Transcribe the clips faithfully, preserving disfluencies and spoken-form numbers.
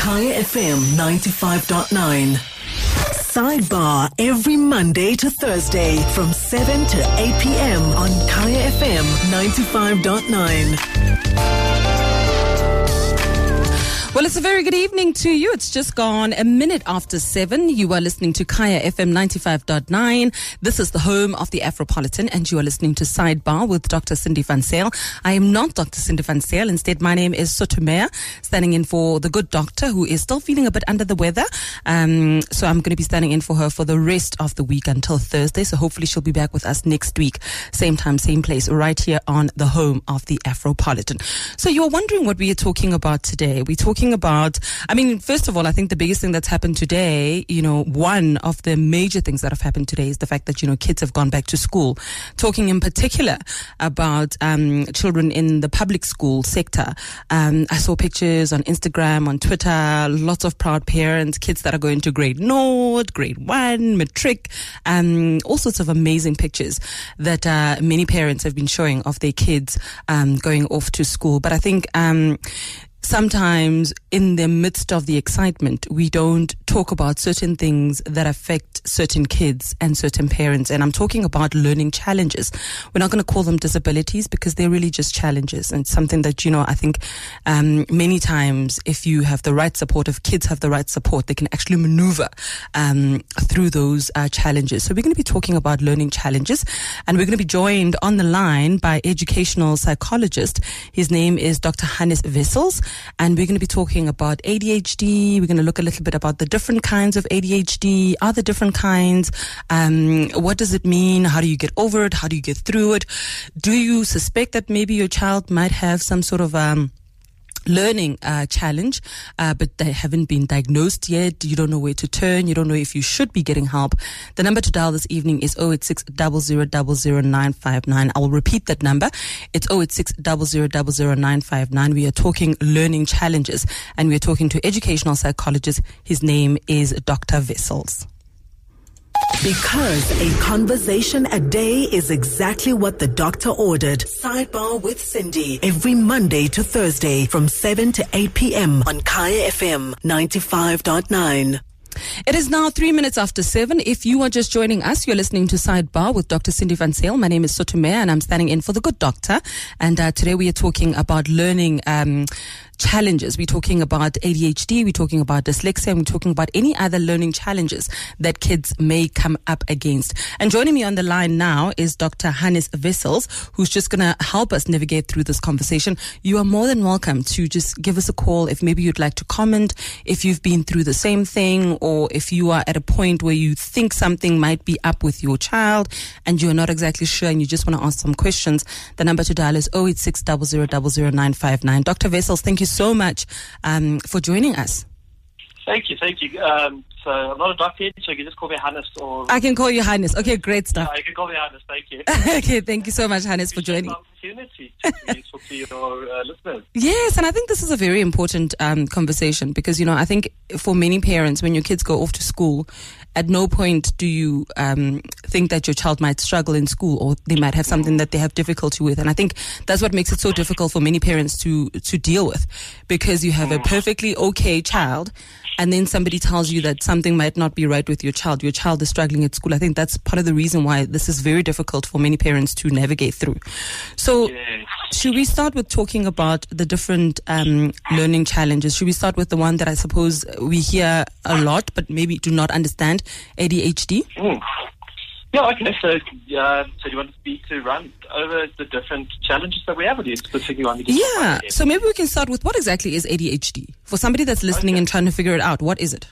Kaya F M ninety-five point nine. Sidebar every Monday to Thursday from seven to eight p.m. on Kaya F M ninety-five point nine. Well, it's a very good evening to you. It's just gone a minute after seven. You are listening to Kaya F M ninety-five point nine. This is the home of the Afropolitan, and you are listening to Sidebar with Doctor Cindy van Zyl. I am not Doctor Cindy van Zyl. Instead, my name is Sotumea, standing in for the good doctor who is still feeling a bit under the weather. Um, so I'm going to be standing in for her for the rest of the week until Thursday. So hopefully she'll be back with us next week. Same time, same place, right here on the home of the Afropolitan. So you're wondering what we are talking about today. We're talking about, I mean, first of all, I think the biggest thing that's happened today, you know, one of the major things that have happened today is the fact that, you know, kids have gone back to school. Talking in particular about um, children in the public school sector. Um, I saw pictures on Instagram, on Twitter, lots of proud parents, kids that are going to grade Nord, grade one, matric, um, all sorts of amazing pictures that uh, many parents have been showing of their kids um, going off to school. But I think um, sometimes in the midst of the excitement, we don't talk about certain things that affect certain kids and certain parents. And I'm talking about learning challenges. We're not going to call them disabilities because they're really just challenges, and something that, you know, I think um, many times if you have the right support, if kids have the right support, they can actually maneuver um, through those uh, challenges. So we're going to be talking about learning challenges, and we're going to be joined on the line by educational psychologist. His name is Doctor Hannes Wessels. And we're going to be talking about A D H D. We're going to look a little bit about the different kinds of A D H D. Are there different kinds? Um, what does it mean? How do you get over it? How do you get through it? Do you suspect that maybe your child might have some sort of um, learning uh, challenge, uh, but they haven't been diagnosed yet? You don't know where to turn. You don't know if you should be getting help. The number to dial this evening is zero eight six, zero zero zero zero nine five nine. I will repeat that number. It's zero eight six, zero zero zero zero nine five nine. We are talking learning challenges, and we are talking to educational psychologist. His name is Doctor Wessels. Because a conversation a day is exactly what the doctor ordered. Sidebar with Cindy every Monday to Thursday from seven to eight p.m. on Kaya F M ninety-five point nine. It is now three minutes after seven. If you are just joining us, you're listening to Sidebar with Doctor Cindy van Zyl. My name is Sotumea, and I'm standing in for the good doctor. And uh, today we are talking about learning um, challenges. We're talking about A D H D, we're talking about dyslexia, and we're talking about any other learning challenges that kids may come up against. And joining me on the line now is Doctor Hannes Wessels, who's just going to help us navigate through this conversation. You are more than welcome to just give us a call if maybe you'd like to comment, if you've been through the same thing, or if you are at a point where you think something might be up with your child and you're not exactly sure and you just want to ask some questions. The number to dial is zero eight six, zero zero zero zero nine five nine. Doctor Wessels, thank you so much um, for joining us. Thank you, thank you. Um, so I'm not a doctor yet, so you can just call me Hannes. Or I can call you Hannes. Okay, great stuff. Yeah, you can call me Hannes. Thank you. Okay, thank you so much, Hannes, for joining. Opportunity to be useful to your uh, listeners. Yes, and I think this is a very important um, conversation because, you know, I think for many parents, when your kids go off to school, at no point do you um, think that your child might struggle in school or they might have something that they have difficulty with. And I think that's what makes it so difficult for many parents to to deal with, because you have a perfectly okay child and then somebody tells you that something might not be right with your child. Your child is struggling at school. I think that's part of the reason why this is very difficult for many parents to navigate through. So Yes. should we start with talking about the different um, learning challenges? Should we start with the one that I suppose we hear a lot but maybe do not understand, A D H D? Mm. Yeah, okay. So, uh, so do you want me to run over the different challenges that we have, or do you specifically want me to? Yeah. So maybe we can start with what exactly is A D H D? For somebody that's listening Okay. and trying to figure it out, what is it?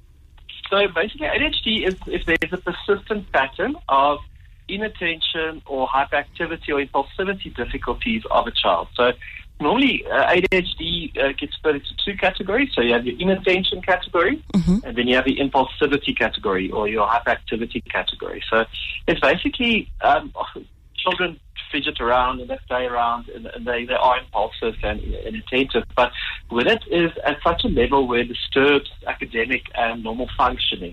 So basically, A D H D is if there's a persistent pattern of inattention or hyperactivity or impulsivity difficulties of a child. So normally uh, A D H D uh, gets split into two categories. So you have your inattention category, Mm-hmm. and then you have the impulsivity category or your hyperactivity category. So it's basically um, children fidget around and they play around and, and they, they are impulsive and, and attentive. But when it is at such a level where it disturbs academic and normal functioning,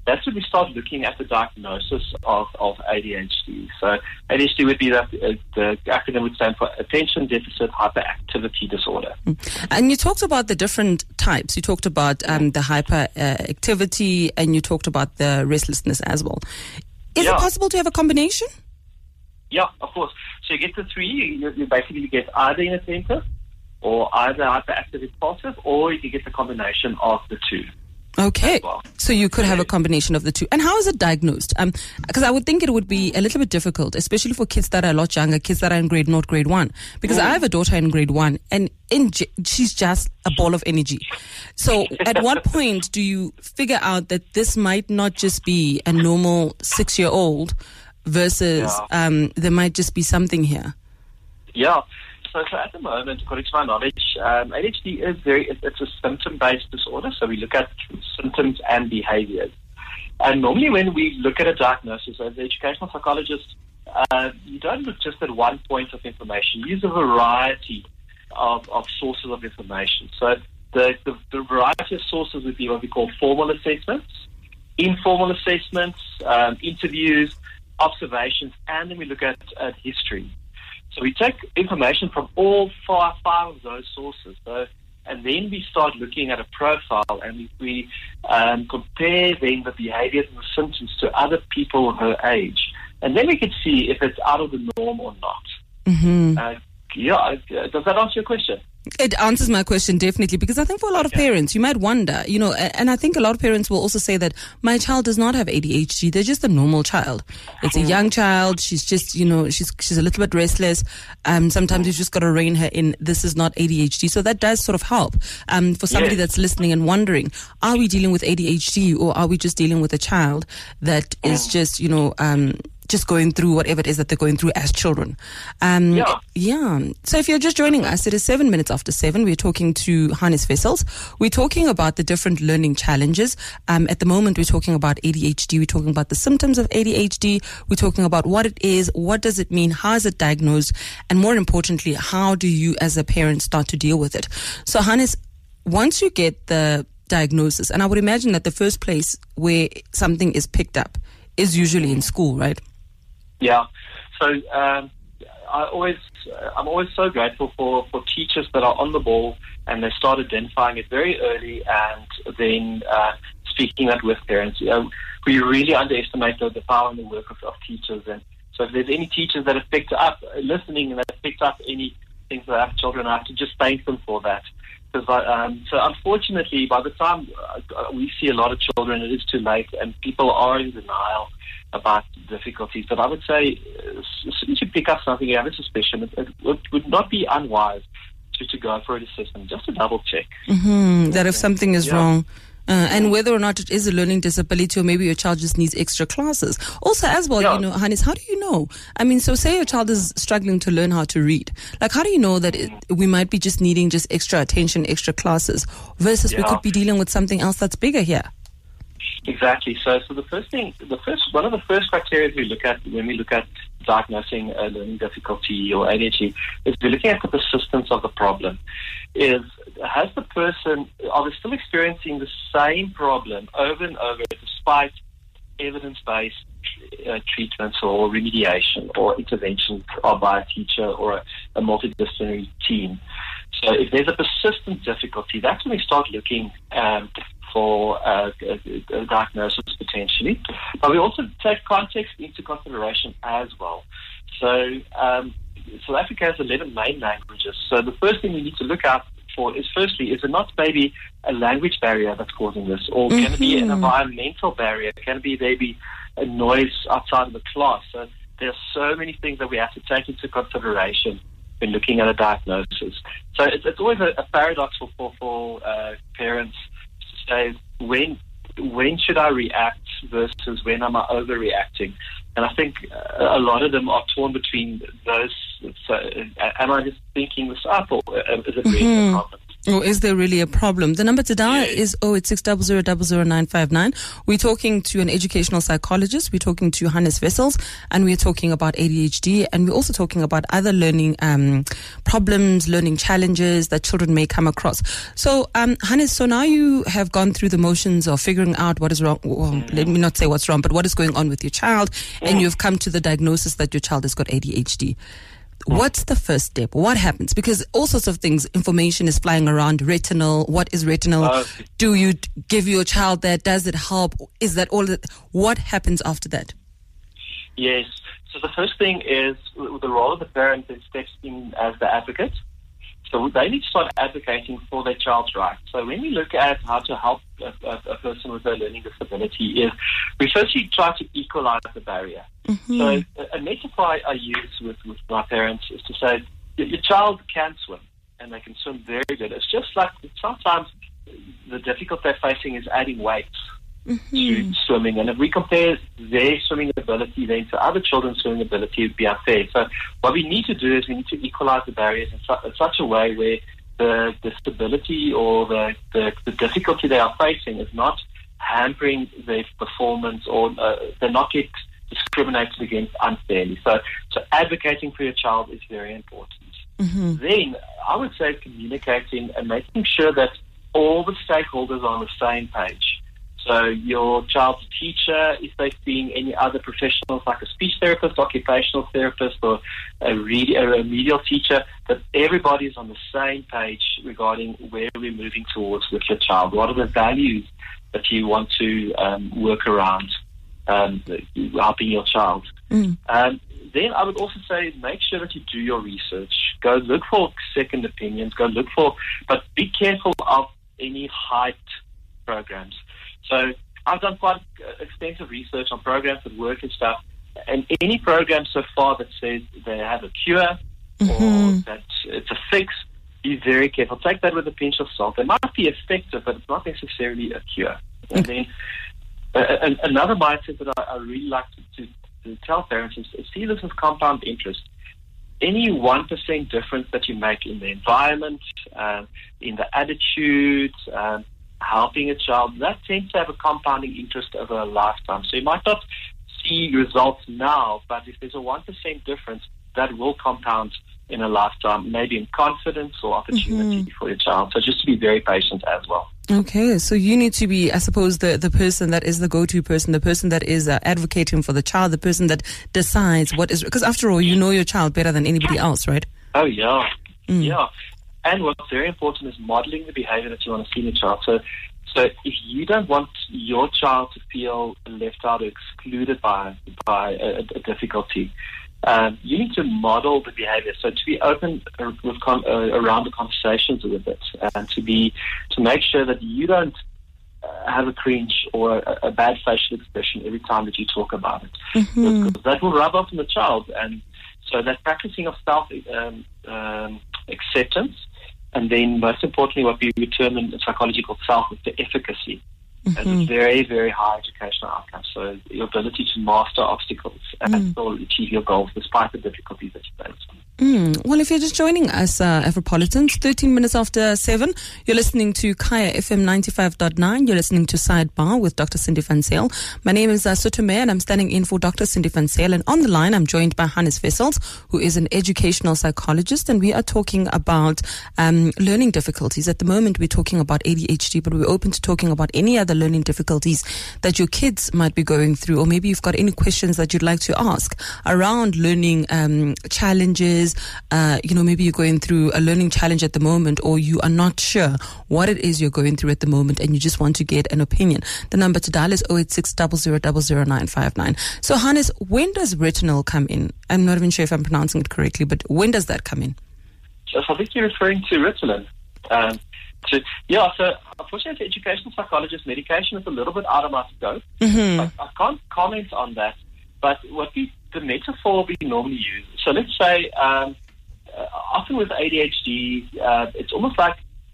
that's when we start looking at the diagnosis of, of A D H D. So A D H D would be that uh, the acronym would stand for Attention Deficit Hyperactivity Disorder. And you talked about the different types. You talked about um, the hyperactivity, and you talked about the restlessness as well. Is yeah. it possible to have a combination? Yeah, of course. So you get the three. You, you basically get either inattentive, or either hyperactive impulsive, or you can get the combination of the two. Okay, well. So you could have a combination of the two. And how is it diagnosed? Um, because I would think it would be a little bit difficult, especially for kids that are a lot younger, kids that are in grade not grade one. Because mm. I have a daughter in grade one, and in j- she's just a ball of energy. So at what point do you figure out that this might not just be a normal six-year-old versus yeah. um, there might just be something here? Yeah. So, so at the moment, according to my knowledge, um, A D H D is very, it, it's a symptom-based disorder. So we look at symptoms and behaviors. And normally when we look at a diagnosis, as an educational psychologist, uh, you don't look just at one point of information. You use a variety of, of sources of information. So the, the, the variety of sources would be what we call formal assessments, informal assessments, um, interviews, observations, and then we look at, at history. So we take information from all five, five of those sources, so, and then we start looking at a profile, and we, we um, compare then the behaviors and the symptoms to other people her age, and then we can see if it's out of the norm or not. Mm-hmm. Uh, yeah, does that answer your question? It answers my question, definitely, because I think for a lot of parents, you might wonder, you know, and I think a lot of parents will also say that my child does not have A D H D. They're just a normal child. It's a young child. She's just, you know, she's she's a little bit restless. Um, sometimes you've just got to rein her in. This is not A D H D. So that does sort of help um, for somebody yes. that's listening and wondering, are we dealing with A D H D, or are we just dealing with a child that is just, you know, um, just going through whatever it is that they're going through as children. Um, yeah. yeah. So if you're just joining us, it is seven minutes after seven. We're talking to Hannes Wessels. We're talking about the different learning challenges. Um, at the moment, we're talking about A D H D. We're talking about the symptoms of A D H D. We're talking about what it is, what does it mean, how is it diagnosed, and more importantly, how do you as a parent start to deal with it? So Hannes, once you get the diagnosis, and I would imagine that the first place where something is picked up is usually in school, right? Yeah. So um, I always, I'm always so grateful for, for teachers that are on the ball and they start identifying it very early and then uh, speaking that with parents. You know, we really underestimate the, the power and the work of, of teachers. And so if there's any teachers that have picked up, listening and that have picked up any things that have children, I have to just thank them for that. Because um, so unfortunately, by the time uh, we see a lot of children, it is too late, and people are in denial about difficulties. But I would say, uh, as soon as you pick up something, you have a suspicion, it, it would, would not be unwise to, to go for an assessment, just to double check. Mm-hmm. That if something is yeah. wrong. Uh, and whether or not it is a learning disability, or maybe your child just needs extra classes. Also, as well, yeah. you know, Hannes, how do you know? I mean, so say your child is struggling to learn how to read. Like, how do you know that it, we might be just needing just extra attention, extra classes, versus yeah. we could be dealing with something else that's bigger here? Exactly. So, so the first thing, the first one of the first criteria we look at when we look at diagnosing a learning difficulty or A D H D is we're looking at the persistence of the problem. Is has the person, are they still experiencing the same problem over and over despite evidence-based uh, treatments or remediation or interventions by a teacher or a, a multidisciplinary team? So if there's a persistent difficulty, that's when we start looking um, for uh, a, a diagnosis potentially. But we also take context into consideration as well. So um, South Africa has eleven main languages. So the first thing we need to look out for is, firstly, is it not maybe a language barrier that's causing this? Or can mm-hmm. it be an environmental barrier? Can it be maybe a noise outside of the class? So there are so many things that we have to take into consideration when looking at a diagnosis. So it's, it's always a, a paradox for, for, for uh, parents to say, when when should I react versus when am I overreacting? And I think uh, a lot of them are torn between those. So, uh, am I just thinking this up, or uh, is it really mm-hmm. a problem? Or is there really a problem? The number to dial is oh eight six zero zero zero zero nine five nine. We're talking to an educational psychologist. We're talking to Hannes Wessels, and we're talking about A D H D, and we're also talking about other learning um, problems, learning challenges that children may come across. So, um, Hannes, so now you have gone through the motions of figuring out what is wrong. Well, mm. Let me not say what's wrong, but what is going on with your child, mm. and you've come to the diagnosis that your child has got A D H D. What's the first step? What happens? Because all sorts of things, information is flying around. Retinol, what is retinol? Uh, Do you give your child that? Does it help? Is that all? That, what happens after that? Yes. So the first thing is the role of the parent is steps in as the advocate. So they need to start advocating for their child's rights. So when we look at how to help a, a, a person with a learning disability, is we firstly try to equalize the barrier. Mm-hmm. So a, a metaphor I use with, with my parents is to say, your, your child can swim, and they can swim very good. It's just like sometimes the difficulty they're facing is adding weights mm-hmm. to swimming. And if we compare their swimming ability then to other children's swimming ability, it would be unfair. So what we need to do is we need to equalize the barriers in, su- in such a way where the disability or the, the, the difficulty they are facing is not hampering their performance, or uh, they're not get discriminated against unfairly. So, so advocating for your child is very important. Mm-hmm. Then I would say communicating and making sure that all the stakeholders are on the same page. So your child's teacher, if they're seeing any other professionals like a speech therapist, occupational therapist, or a, re- a remedial teacher, that everybody's on the same page regarding where we're moving towards with your child. What are the values that you want to um, work around um, helping your child? Mm. Um, then I would also say make sure that you do your research. Go look for second opinions. Go look for, but be careful of any hyped programs. So I've done quite extensive research on programs that work and stuff, and any program so far that says they have a cure mm-hmm. or that it's a fix, be very careful. Take that with a pinch of salt. They might be effective, but it's not necessarily a cure. And then uh, another mindset that I, I really like to, to, to tell parents is, is see this as compound interest. Any one percent difference that you make in the environment, uh, in the attitude, um, helping a child, that tends to have a compounding interest over a lifetime. So you might not see results now, but if there's a one percent difference, that will compound in a lifetime, maybe in confidence or opportunity mm-hmm. for your child. So just to be very patient as well. Okay, so you need to be, I suppose, the, the person that is the go-to person, the person that is uh, advocating for the child, the person that decides what is, because after all, you know your child better than anybody else, right? Oh, yeah. Mm. Yeah. And what's very important is modeling the behavior that you want to see in your child. So, so if you don't want your child to feel left out or excluded by by a, a difficulty, um, you need to model the behavior. So to be open with con- uh, around the conversations with it, and to be to make sure that you don't uh, have a cringe or a, a bad facial expression every time that you talk about it, mm-hmm. because that will rub off on the child. And so that practicing of self um, um, acceptance. And then, most importantly, what we term in psychology called self-efficacy. Mm-hmm. And it's very, very high educational outcomes. So your ability to master obstacles and mm. still achieve your goals despite the difficulties that you face. Mm. Well, if you're just joining us, uh, Afropolitans, thirteen minutes after seven, you're listening to Kaya F M ninety-five point nine. You're listening to Sidebar with Doctor Cindy van Zyl. My name is uh, Sotomé, and I'm standing in for Doctor Cindy van Zyl. And on the line, I'm joined by Hannes Wessels, who is an educational psychologist, and we are talking about um, learning difficulties. At the moment, we're talking about A D H D, but we're open to talking about any other learning difficulties that your kids might be going through, or maybe you've got any questions that you'd like to ask around learning um, challenges. Uh, you know, maybe you're going through a learning challenge at the moment, or you are not sure what it is you're going through at the moment, and you just want to get an opinion. The number to dial is oh eight six zero zero zero zero nine five nine. So, Hannes, when does retinol come in? I'm not even sure if I'm pronouncing it correctly, but when does that come in? So I think you're referring to Ritalin. Um, to, yeah, so unfortunately, as an educational psychologist, medication is a little bit out of my scope. Mm-hmm. I, I can't comment on that, but what we the metaphor we normally use. So let's say, um, uh, often with A D H D, uh, it's almost like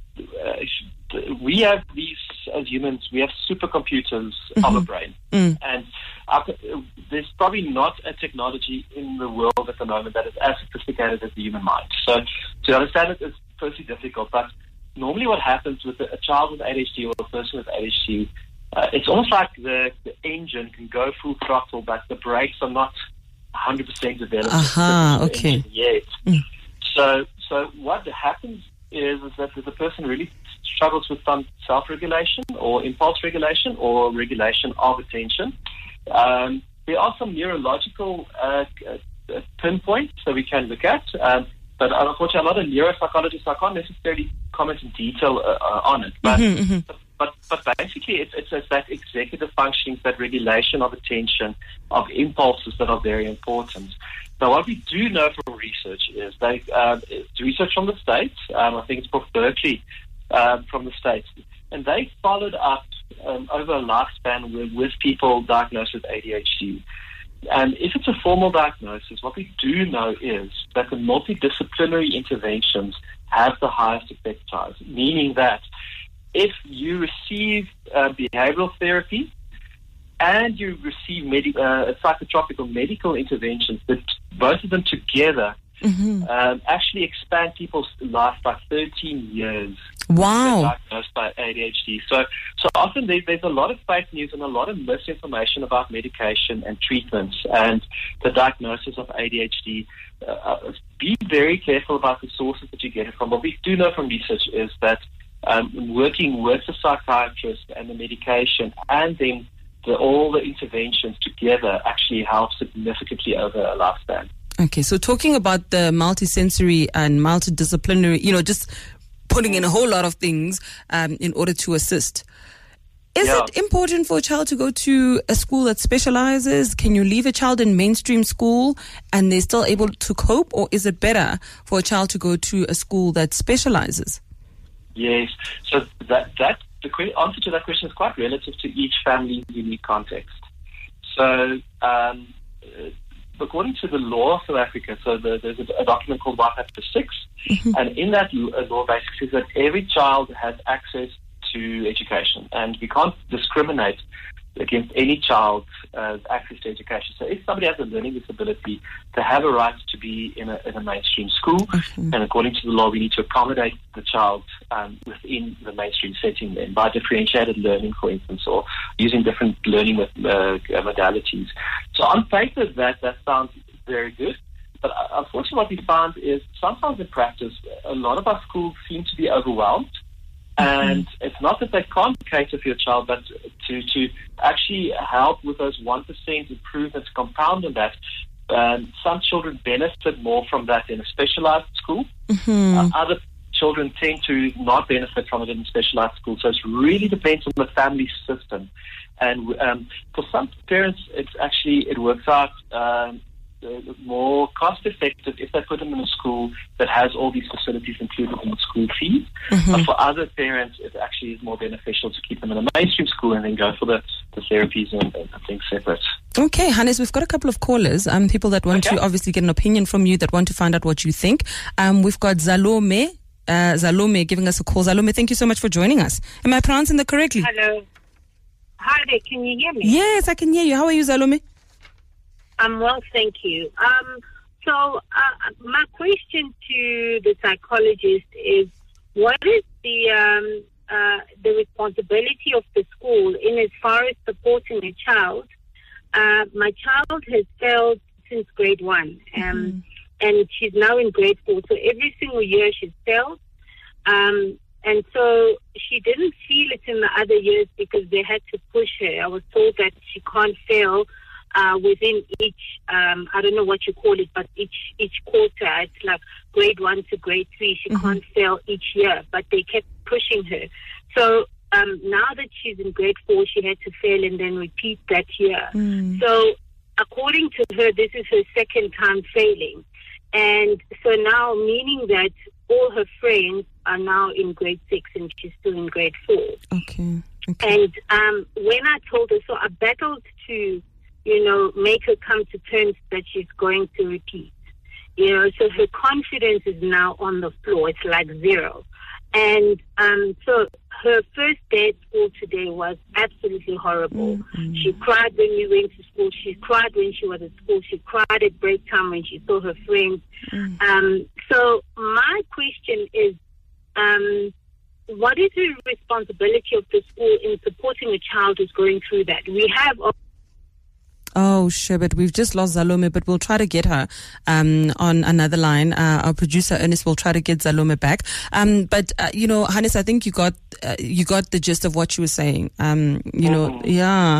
uh, we have these, as humans, we have supercomputers mm-hmm. of a brain. Mm. And uh, there's probably not a technology in the world at the moment that is as sophisticated as the human mind. So to understand it is firstly difficult, but normally what happens with a child with A D H D or a person with A D H D, uh, it's almost like the, the engine can go full throttle, but the brakes are not one hundred percent developed. Aha, uh-huh, okay. Yet. Mm. So, so what happens is, is that the person really struggles with some self-regulation or impulse regulation or regulation of attention. Um, there are some neurological uh, uh, pinpoints that we can look at, um, but unfortunately I'm not a neuropsychologist, so I can't necessarily comment in detail uh, uh, on it. But, mm-hmm, mm-hmm. but But, but basically, it's, it's, it's that executive functioning, that regulation of attention, of impulses that are very important. Now, what we do know from research is they uh, it's research from the States. Um, I think it's from Berkeley, um, from the States, and they followed up um, over a lifespan with, with people diagnosed with A D H D. And if it's a formal diagnosis, what we do know is that the multidisciplinary interventions have the highest effect size, meaning that if you receive uh, behavioral therapy and you receive medi- uh, psychotropic or medical interventions, that both of them together mm-hmm. um, actually expand people's life by thirteen years. Wow. Diagnosed by A D H D. So, so often there, there's a lot of fake news and a lot of misinformation about medication and treatments and the diagnosis of A D H D. Uh, be very careful about the sources that you get it from. What we do know from research is that Um, working with the psychiatrist and the medication and then the, all the interventions together actually help significantly over a lifespan. Okay, so talking about the multisensory and multidisciplinary, you know, just putting in a whole lot of things um, in order to assist. Is yeah. it important for a child to go to a school that specializes? Can you leave a child in mainstream school and they're still able to cope? Or is it better for a child to go to a school that specializes? Yes. So that that the answer to that question is quite relative to each family's unique context. So um, according to the law of South Africa, so the, there's a, a document called White Paper six, mm-hmm. and in that law basically says that every child has access to education, and we can't discriminate against any child's uh, access to education. So if somebody has a learning disability, they have a right to be in a, in a mainstream school, mm-hmm. and according to the law, we need to accommodate the child um, within the mainstream setting and by differentiated learning, for instance, or using different learning with, uh, modalities. So on paper, that, that sounds very good. But unfortunately, what we found is sometimes in practice, a lot of our schools seem to be overwhelmed. And it's not that they can't cater for your child, but to, to actually help with those one percent improvements, compound on that. Um, some children benefit more from that in a specialized school. Mm-hmm. Uh, other children tend to not benefit from it in a specialized school. So it really depends on the family system. And um, for some parents, it's actually, it works out um, more cost-effective if they put them in a school that has all these facilities included in the school fees. Mm-hmm. But for other parents, it actually is more beneficial to keep them in a mainstream school and then go for the, the therapies and, and things separate. Okay, Hannes, we've got a couple of callers, um, people that want okay. to obviously get an opinion from you, that want to find out what you think. Um, we've got Zalome, uh, Zalome giving us a call. Zalome, thank you so much for joining us. Am I pronouncing that correctly? Hello. Hi there, can you hear me? Yes, I can hear you. How are you, Zalome? I'm well, thank you. Um, so uh, my question to the psychologist is, what is the um, uh, the responsibility of the school in as far as supporting a child? Uh, my child has failed since grade one, um, mm-hmm. and she's now in grade four. So every single year she's failed. Um, and so she didn't feel it in the other years because they had to push her. I was told that she can't fail Uh, within each, um, I don't know what you call it, but each each quarter, it's like grade one to grade three. She mm-hmm. can't fail each year, but they kept pushing her. So um, now that she's in grade four, she had to fail and then repeat that year. Mm. So according to her, this is her second time failing. And so now, meaning that all her friends are now in grade six and she's still in grade four. Okay. okay. And um, when I told her, so I battled to you know, make her come to terms that she's going to repeat. You know, so her confidence is now on the floor. It's like zero. And um, so her first day at school today was absolutely horrible. Mm-hmm. She cried when we went to school. She cried when she was at school. She cried at break time when she saw her friends. Mm-hmm. Um, so my question is, um, what is the responsibility of the school in supporting a child who's going through that? We have... Oh, sure, but we've just lost Zalome, but we'll try to get her um, on another line. Uh, our producer, Ernest, will try to get Zalome back. Um, but, uh, you know, Hannes, I think you got uh, you got the gist of what you were saying. Um, you know, mm. yeah.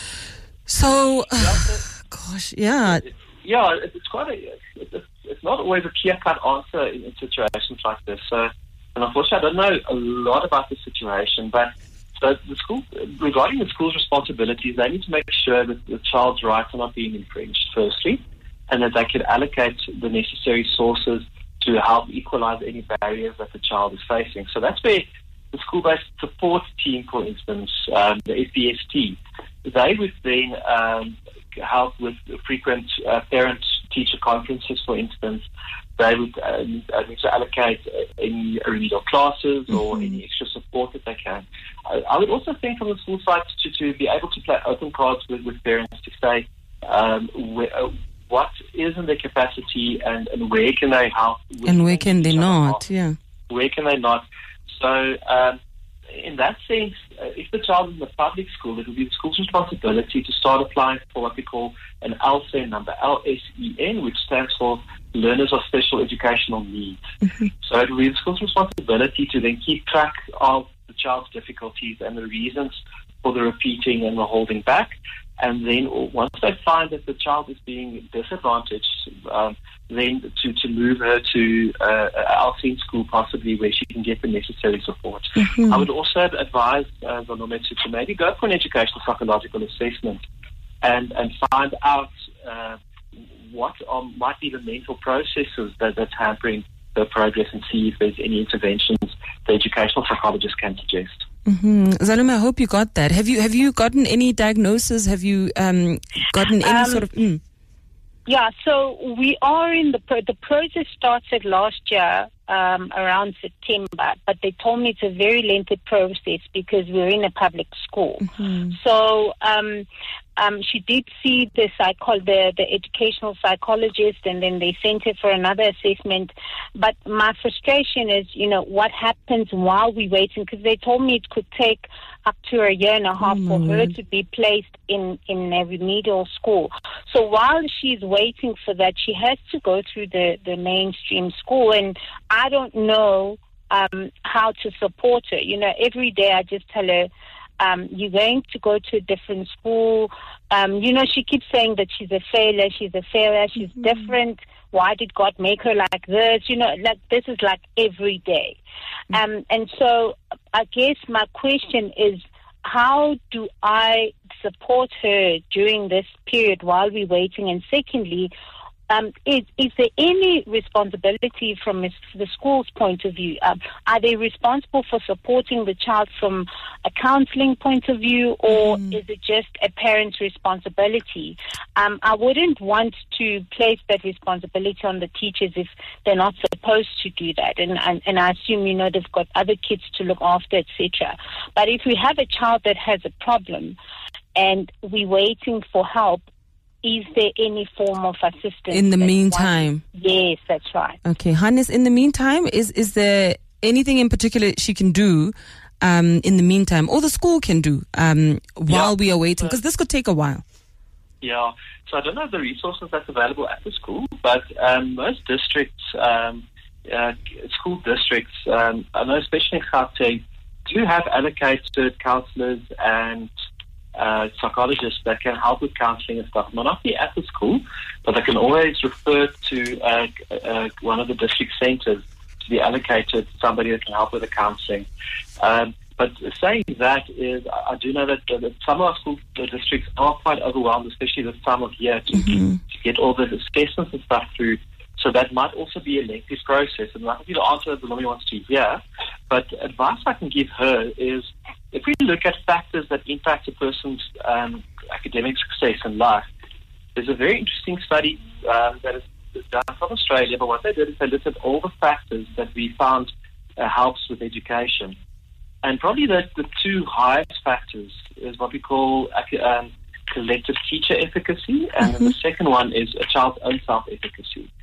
So, uh, gosh, yeah. Yeah, it's quite a... It's, it's not always a clear-cut answer in, in situations like this. So, and unfortunately, I don't know a lot about the situation, but so the school, regarding the school's responsibilities, they need to make sure that the child's rights are not being infringed, firstly, and that they can allocate the necessary sources to help equalize any barriers that the child is facing. So that's where the school-based support team, for instance, um, the F B S T, they would then um, help with frequent uh, parent-teacher conferences, for instance. They would uh, need to allocate any remedial classes or mm-hmm. any extra support that they can. I, I would also think from the school side to, to be able to play open cards with, with parents to say um, where, uh, what is in their capacity and, and where can they help. And where can they not, yeah. Where can they not. So um, in that sense, uh, if the child is in a public school, it will be the school's responsibility to start applying for what we call an L S E N number, L S E N, which stands for Learners of Special Educational Needs. Mm-hmm. So it will be the school's responsibility to then keep track of the child's difficulties and the reasons for the repeating and the holding back. And then once they find that the child is being disadvantaged, um, then to, to move her to uh, an L S E N school possibly where she can get the necessary support. Mm-hmm. I would also advise uh, Zalome to, to maybe go for an educational psychological assessment and, and find out uh, what are, might be the mental processes that, that's hampering her progress and see if there's any interventions the educational psychologist can suggest. Mm-hmm. Zalome, I hope you got that. Have you have you gotten any diagnosis? Have you um, gotten any um, sort of... Mm. Yeah, so we are in the... Pro- the process started last year um, around September, but they told me it's a very lengthy process because we're in a public school. Mm-hmm. So... Um, Um, she did see the, psycho- the the educational psychologist, and then they sent her for another assessment. But my frustration is, you know, what happens while we're waiting? Because they told me it could take up to a year and a half mm. for her to be placed in, in a remedial school. So while she's waiting for that, she has to go through the, the mainstream school. And I don't know um, how to support her. You know, every day I just tell her, Um, you're going to go to a different school. Um, you know, she keeps saying that she's a failure, she's a failure, she's mm-hmm. different. Why did God make her like this? You know, like this is like every day. Mm-hmm. Um, and so I guess my question is, how do I support her during this period while we're waiting? And secondly, Um, is, is there any responsibility from the school's point of view? Um, are they responsible for supporting the child from a counseling point of view, or mm. is it just a parent's responsibility? Um, I wouldn't want to place that responsibility on the teachers if they're not supposed to do that. And, and, and I assume, you know, they've got other kids to look after, et cetera. But if we have a child that has a problem and we're waiting for help, is there any form of assistance? In the meantime? One? Yes, that's right. Okay. Hannes, in the meantime, is, is there anything in particular she can do um, in the meantime, or the school can do um, while yeah. we are waiting? Because this could take a while. Yeah. So I don't know the resources that's available at the school, but um, most districts, um, uh, school districts, um, I know especially in Gauteng, do have allocated counsellors and Uh, psychologists that can help with counselling and stuff. Not only at the school, but they can always refer to uh, uh, one of the district centres to be allocated somebody that can help with the counselling. Um, but saying that is, I do know that, that some of our school districts are quite overwhelmed, especially this time of year, to, mm-hmm. to get all the assessments and stuff through. So that might also be a lengthy process. And that would be the answer that Zalome wants to hear. But advice I can give her is, if we look at factors that impact a person's um, academic success in life, there's a very interesting study um, that is done from Australia. But what they did is they looked at all the factors that we found uh, helps with education. And probably the, the two highest factors is what we call um, collective teacher efficacy, and mm-hmm. the second one is a child's own self-efficacy.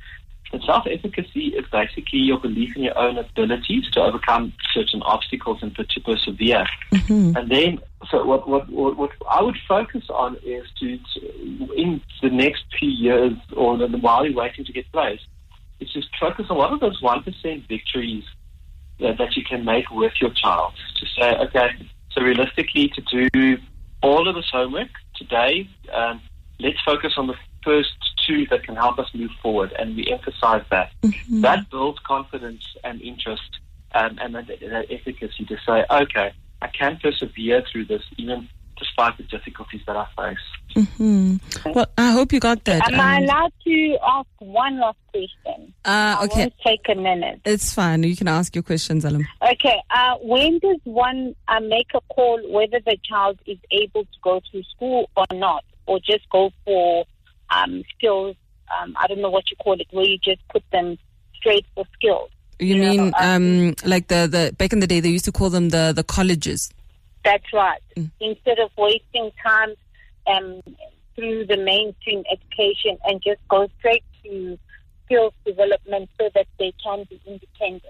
And self-efficacy is basically your belief in your own abilities to overcome certain obstacles and to persevere. Mm-hmm. And then, so what, what, what, what I would focus on is to, to, in the next few years, or the, while you're waiting to get placed, is just focus on what are those one percent victories that, that you can make with your child. To say, okay, so realistically, to do all of this homework today, um, let's focus on the first two that can help us move forward, and we emphasize that. Mm-hmm. That builds confidence and interest um, and that, that efficacy to say, okay, I can persevere through this even despite the difficulties that I face. Mm-hmm. Well, I hope you got that. Am um, I allowed to ask one last question? Uh, okay. I won't take a minute. It's fine. You can ask your questions, Alam. Okay. Uh, when does one uh, make a call whether the child is able to go to school or not, or just go for um, skills? Um, I don't know what you call it, where you just put them straight for skills. You, you mean know, um, like the, the back in the day they used to call them the, the colleges? That's right. Mm. Instead of wasting time um, through the mainstream education and just go straight to skills development so that they can be independent.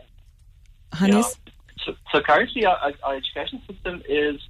Hannes? Yeah. So, so currently our, our education system is,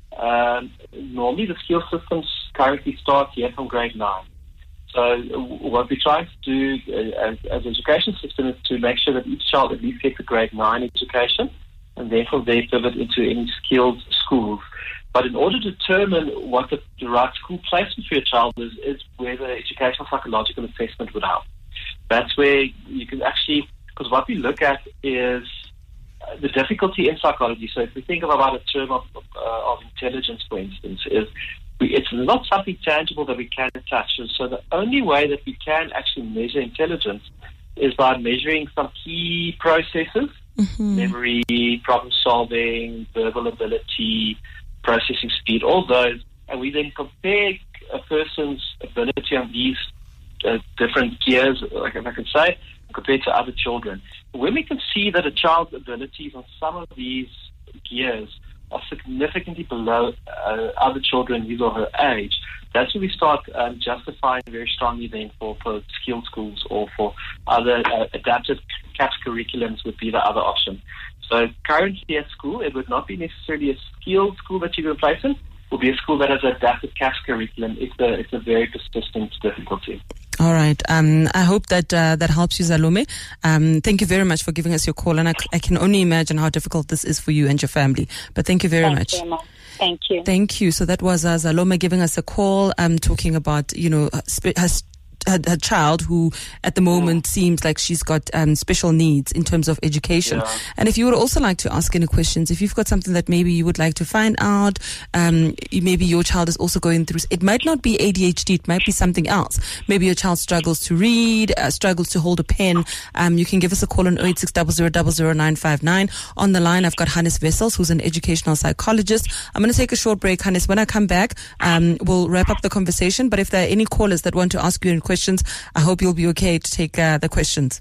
um, normally the skill systems currently start here from grade nine. So what we try to do uh, as, as an education system is to make sure that each child at least gets a grade nine education, and therefore they pivot into any skilled schools. But in order to determine what the, the right school placement for your child is, is where the educational psychological assessment would help. That's where you can actually, because what we look at is uh, the difficulty in psychology. So if we think about a term of, uh, of intelligence, for instance, is we, it's not something tangible that we can touch. And so the only way that we can actually measure intelligence is by measuring some key processes. Mm-hmm. Memory, problem solving, verbal ability, processing speed, all those, and we then compare a person's ability on these uh, different gears, like if I can say, compared to other children. When we can see that a child's abilities on some of these gears are significantly below uh, other children his or her age, that's when we start um, justifying very strongly then for, for skilled schools or for other uh, adapted C A P S curriculums would be the other option. So currently at school, it would not be necessarily a skilled school that you're going to place in. It will be a school that has an adapted C A P S curriculum. It's a, it's a very persistent difficulty. All right. Um, I hope that uh, that helps you, Zalome. Um, thank you very much for giving us your call. And I, I can only imagine how difficult this is for you and your family. But thank you very thank much. You, Thank you. Thank you. So that was uh, Zalome giving us a call, um, talking about, you know, her, her, her child who at the moment yeah. seems like she's got um, special needs in terms of education. Yeah. And if you would also like to ask any questions, if you've got something that maybe you would like to find out, um, maybe your child is also going through, it might not be A D H D, it might be something else. Maybe your child struggles to read, uh, struggles to hold a pen. Um, you can give us a call on oh eight six zero zero zero zero nine five nine. On the line, I've got Hannes Wessels, who's an educational psychologist. I'm going to take a short break, Hannes. When I come back, um, we'll wrap up the conversation. But if there are any callers that want to ask you any questions, I hope you'll be okay to take uh, the questions.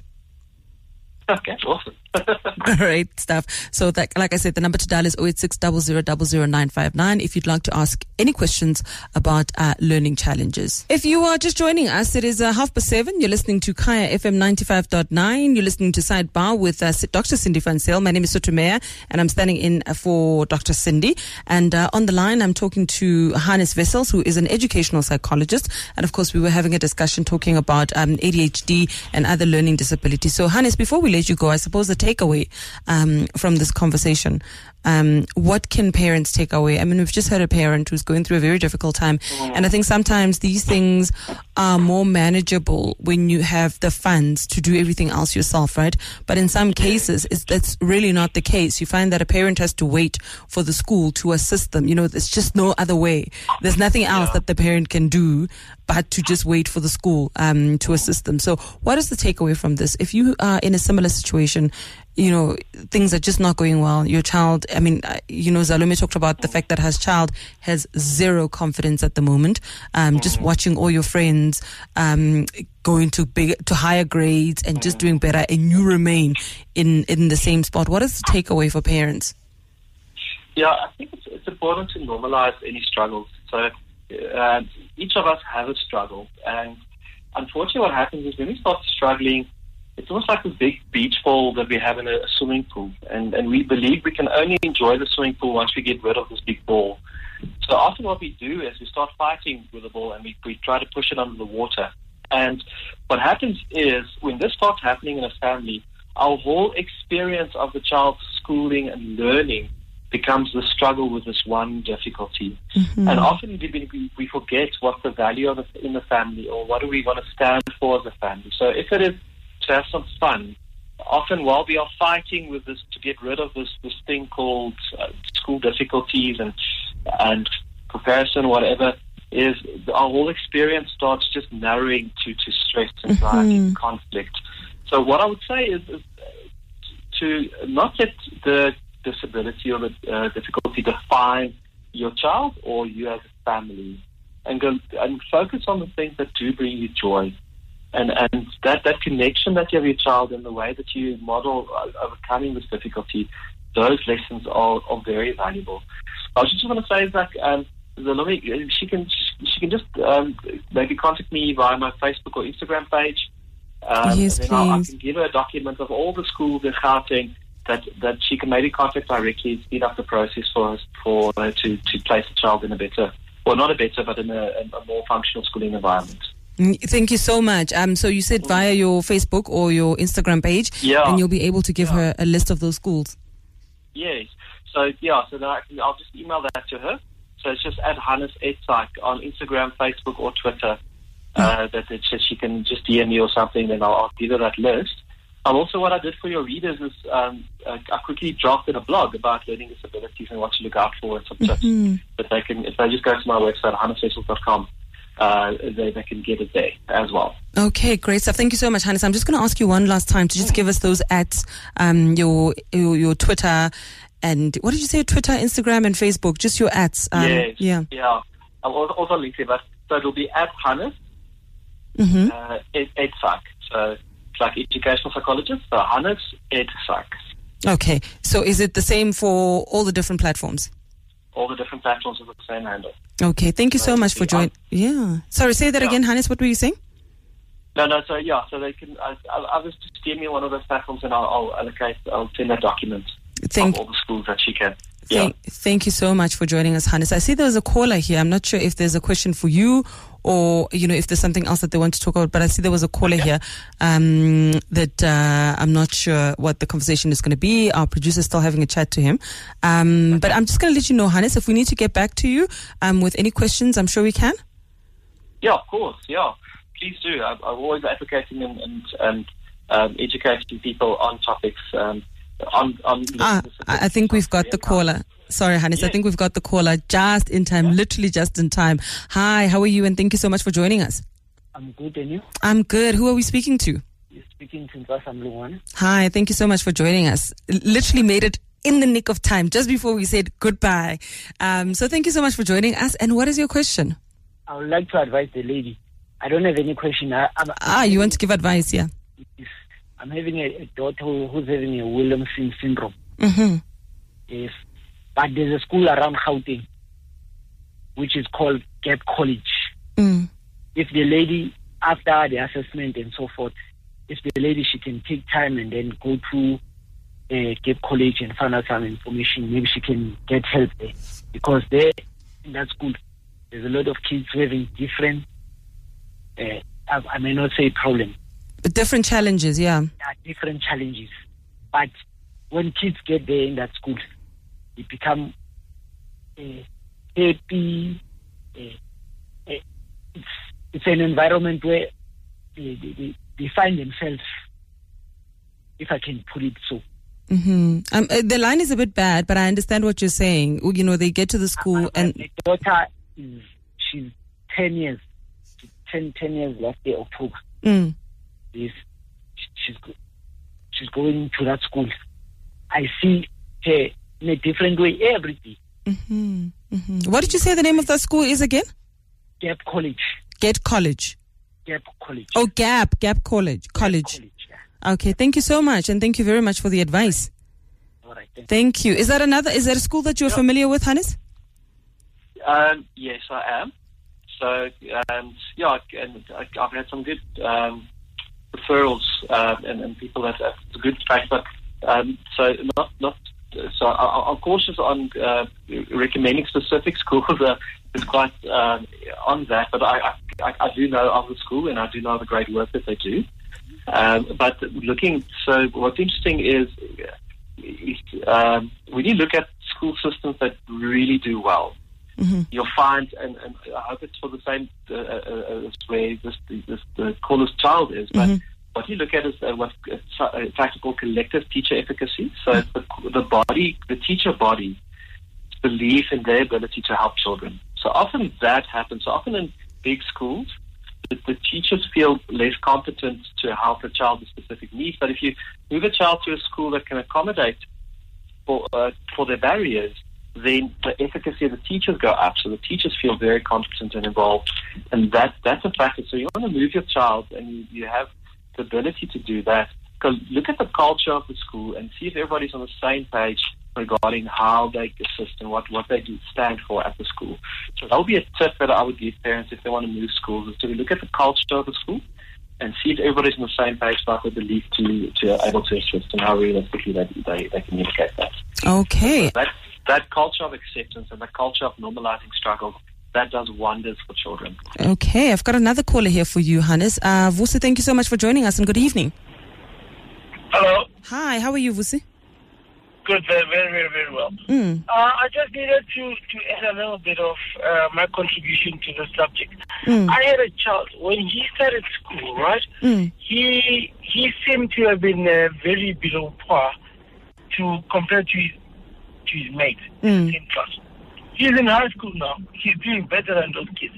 Okay, awesome. Great stuff. So, that, like I said, the number to dial is oh eight six zero zero zero zero nine five nine if you'd like to ask any questions about uh, learning challenges. If you are just joining us, it is uh, half past seven. You're listening to Kaya F M ninety-five point nine. You're listening to Sidebar with uh, Doctor Cindy van Zyl. My name is Sotomea, and I'm standing in for Doctor Cindy. And uh, on the line, I'm talking to Hannes Wessels, who is an educational psychologist. And of course, we were having a discussion talking about um, A D H D and other learning disabilities. So, Hannes, before we let you go, I suppose the takeaway um, from this conversation, um, what can parents take away? I mean, we've just had a parent who's going through a very difficult time, and I think sometimes these things are more manageable when you have the funds to do everything else yourself, right? But in some cases, it's, that's really not the case. You find that a parent has to wait for the school to assist them. You know, there's just no other way. There's nothing else that the parent can do but to just wait for the school um, to assist them. So what is the takeaway from this? If you are in a similar situation, you know, things are just not going well. Your child, I mean, you know, Zalome talked about the fact that his child has zero confidence at the moment. Um, just watching all your friends um, going to big, to higher grades and just doing better, and you remain in, in the same spot. What is the takeaway for parents? Yeah, I think it's, it's important to normalize any struggles. So uh, each of us have a struggle, and unfortunately what happens is when we start struggling, it's almost like a big beach ball that we have in a, a swimming pool. And, and we believe we can only enjoy the swimming pool once we get rid of this big ball. So often what we do is we start fighting with the ball and we, we try to push it under the water. And what happens is when this starts happening in a family, our whole experience of the child's schooling and learning becomes the struggle with this one difficulty. Mm-hmm. And often we, we forget what's the value of it in the family, or what do we want to stand for as a family. So if it is to have some fun, often while we are fighting with this to get rid of this, this thing called uh, school difficulties and and comparison, whatever, is our whole experience starts just narrowing to, to stress, anxiety, mm-hmm. conflict. So what I would say is, is to not let the disability or the uh, difficulty define your child or you as a family, and go and focus on the things that do bring you joy, and and that, that connection that you have with your child and the way that you model overcoming this difficulty. Those lessons are, are very valuable. I was just want to say that um, the she can she can just um, maybe contact me via my Facebook or Instagram page. Um, yes, and then I, I can give her a document of all the schools in Gauteng that, that she can maybe contact directly, speed up the process for us, for her to, to place the child in a better, well, not a better, but in a, a more functional schooling environment. Thank you so much. Um, so you said via your Facebook or your Instagram page, yeah. and you'll be able to give yeah. her a list of those schools. Yes. So yeah. So then I can, I'll just email that to her. So it's just at Hannes Etzak on Instagram, Facebook, or Twitter. Uh, that it, she can just D M me or something, then I'll, I'll give her that list. And also what I did for your readers is um, uh, I quickly drafted a blog about learning disabilities and what to look out for and some tips mm-hmm. that they can, if they just go to my website, hannes wessels dot com, uh, they, they can get it there as well. Okay, great stuff. Thank you so much, Hannes. I'm just going to ask you one last time to just give us those at um, your, your your Twitter and, what did you say, Twitter, Instagram, and Facebook, just your ads. Um, yes, yeah. Yeah. I'll also link it, but so it'll be at Hannes mm-hmm. uh, Etzak. So it's like educational psychologist, so Hannes Etzak. Okay, so is it the same for all the different platforms? All the different platforms with the same handle. Okay, thank you so, so much for joining. Yeah. Sorry, say that yeah. again, Hannes. What were you saying? No, no, so yeah, so they can, I, I'll, I'll just give me one of those platforms and I'll, I'll allocate, I'll send that document thank, of all the schools that she can. Thank, yeah. thank you so much for joining us, Hannes. I see there's a caller here. I'm not sure if there's a question for you or, you know, if there's something else that they want to talk about, but I see there was a caller okay. here um, that uh, I'm not sure what the conversation is going to be. Our producer's still having a chat to him. Um, okay. But I'm just going to let you know, Hannes, if we need to get back to you um, with any questions, I'm sure we can. Yeah, of course, yeah. Please do. I'm, I'm always advocating and, and, and um, educating people on topics. Um, on, on ah, I think we've got the caller. Sorry, Hannes, yes. I think we've got the caller just in time, yeah. literally just in time. Hi, how are you? And thank you so much for joining us. I'm good, and you? I'm good. Who are we speaking to? You're speaking to Nzasa Mlungwane. Hi, thank you so much for joining us. Literally made it in the nick of time, just before we said goodbye. Um, so thank you so much for joining us. And what is your question? I would like to advise the lady. I don't have any question. I, I'm, ah, you want to give advice, yeah? I'm having a, a daughter who's having a Williamson syndrome. Mm-hmm. Yes. But there's a school around Gauteng, which is called Gap College. Mm. If the lady, after the assessment and so forth, if the lady, she can take time and then go to uh, Gap College and find out some information, maybe she can get help there. Because there, in that school, there's a lot of kids having different, uh, I, I may not say problem. Different challenges, yeah. Yeah, different challenges. But when kids get there in that school, they become uh, happy. Uh, uh, it's, it's an environment where they, they, they find themselves, if I can put it so. Mm-hmm. Um, uh, the line is a bit bad, but I understand what you're saying. You know, they get to the school uh, and... My daughter, is she's ten years. She's ten, ten years last year, October. Mm. Yes, she's, she's going to that school. I see her in a different way every day. Mm-hmm. Mm-hmm. What did you say the name of that school is again? Gap College. Gap College. Gap College. Oh, Gap. Gap College. College. Gap College, yeah. Okay, thank you so much, and thank you very much for the advice. All right. Thank, thank you. Is that another? Is that a school that you're yeah. familiar with, Hannes? Um, yes, I am. So, um, yeah, and I've had some good um, referrals um, and, and people that have good fact, but um, so not not so I, I'm cautious on uh, recommending specific schools. Uh, is quite uh, on that, but I, I I do know of the school and I do know the great work that they do. Um, but looking, so what's interesting is, is um, when you look at school systems that really do well, mm-hmm. you'll find, and, and I hope it's for the same uh, uh, way this, this the caller's child is, but mm-hmm. what you look at is uh, what it's uh, practically called collective teacher efficacy. So mm-hmm. the, the body, the teacher body, belief in their ability to help children. So often that happens. So often in big schools, the, the teachers feel less competent to help a child with specific needs. But if you move a child to a school that can accommodate for uh, for their barriers, then the efficacy of the teachers go up. So the teachers feel very competent and involved, and that that's a factor. So you want to move your child, and you, you have the ability to do that. Because look at the culture of the school and see if everybody's on the same page regarding how they assist and what, what they do stand for at the school. So that would be a tip that I would give parents if they want to move schools, is to look at the culture of the school and see if everybody's on the same page about the belief to to able to assist and how realistically they they, they communicate that. Okay. So that that culture of acceptance and the culture of normalizing struggle, that does wonders for children. Okay, I've got another caller here for you, Hannes. Uh, Vusi, thank you so much for joining us and good evening. Hello. Hi, how are you, Vusi? Good, very, very, very, very well. Mm. Uh, I just needed to, to add a little bit of uh, my contribution to the subject. Mm. I had a child, when he started school, right, mm. he he seemed to have been uh, very below par to compared to his, to his mates mm. in the same class. He's in high school now. He's doing better than those kids.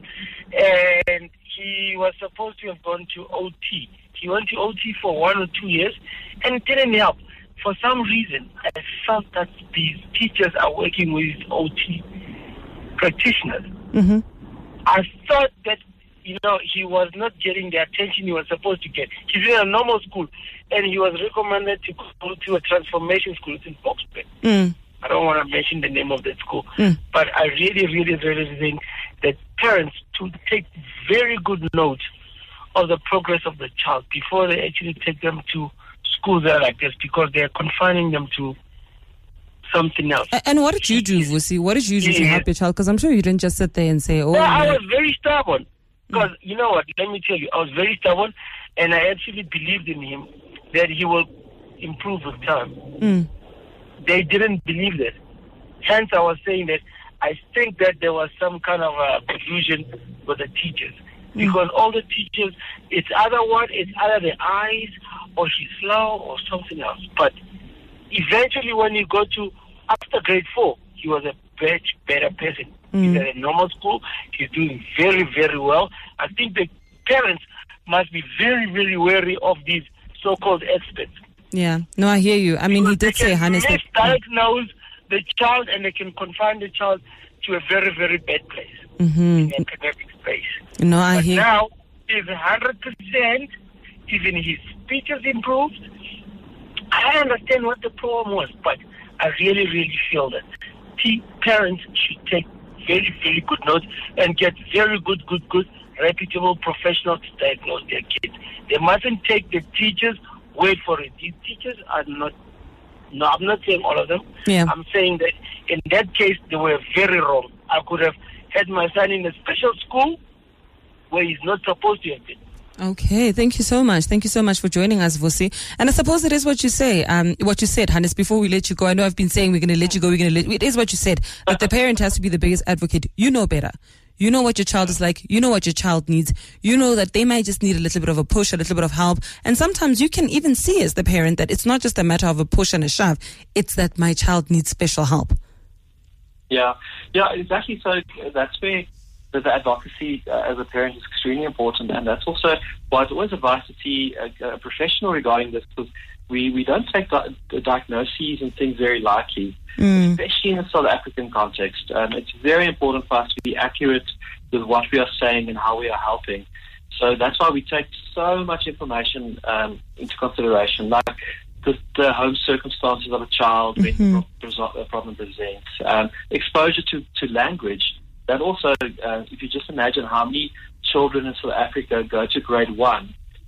And he was supposed to have gone to O T. He went to O T for one or two years and it didn't help. For some reason, I felt that these teachers are working with O T practitioners. Mm-hmm. I thought that, you know, he was not getting the attention he was supposed to get. He's in a normal school, and he was recommended to go to a transformation school. It's in Boksburg. Mm. I don't want to mention the name of that school, mm. but I really, really, really think that parents to take very good note of the progress of the child before they actually take them to schools that are like this, because they're confining them to something else. And what did you do, Vusi? What did you do yeah. to help your child? Because I'm sure you didn't just sit there and say, oh, well, I was very stubborn. Because, mm. you know what, let me tell you, I was very stubborn, and I actually believed in him that he will improve with time. Mm. They didn't believe that. Hence, I was saying that I think that there was some kind of a collusion with the teachers. Because all the teachers, it's either one, it's either the eyes, or she's slow, or something else. But eventually, when you go to, after grade four, he was a much better person. Mm. He's at a normal school. He's doing very, very well. I think the parents must be very, very wary of these so-called experts. Yeah. No, I hear you. I mean, because he did say, Hannes, they can misdiagnose the child, and they can confine the child to a very, very bad place mm-hmm. in academic space. No, I but hear. now he's one hundred percent. Even his speech has improved. I understand what the problem was, but I really, really feel that t- parents should take very, very good notes and get very good, good, good, reputable professionals to diagnose their kids. They mustn't take the teachers' word for it. These teachers are not. No, I'm not saying all of them. Yeah. I'm saying that in that case, they were very wrong. I could have had my son in a special school where he's not supposed to have been. Okay, thank you so much. Thank you so much for joining us, Vusi. And I suppose it is what you say, um, what you said, Hannes, before we let you go. I know I've been saying we're going to let you go, we're going to let it is what you said, that the parent has to be the biggest advocate. You know better. You know what your child is like. You know what your child needs. You know that they might just need a little bit of a push, a little bit of help. And sometimes you can even see as the parent that it's not just a matter of a push and a shove. It's that my child needs special help. Yeah, yeah, exactly. So that's where the, the advocacy uh, as a parent is extremely important, and that's also why it's always advised to see a, a professional regarding this, because we, we don't take di- the diagnoses and things very lightly, mm. especially in the South African context. Um, it's very important for us to be accurate with what we are saying and how we are helping. So that's why we take so much information um, into consideration, like the, the home circumstances of a child mm-hmm. when the problem presents, um, exposure to, to language. That also, uh, if you just imagine how many children in South Africa go to grade one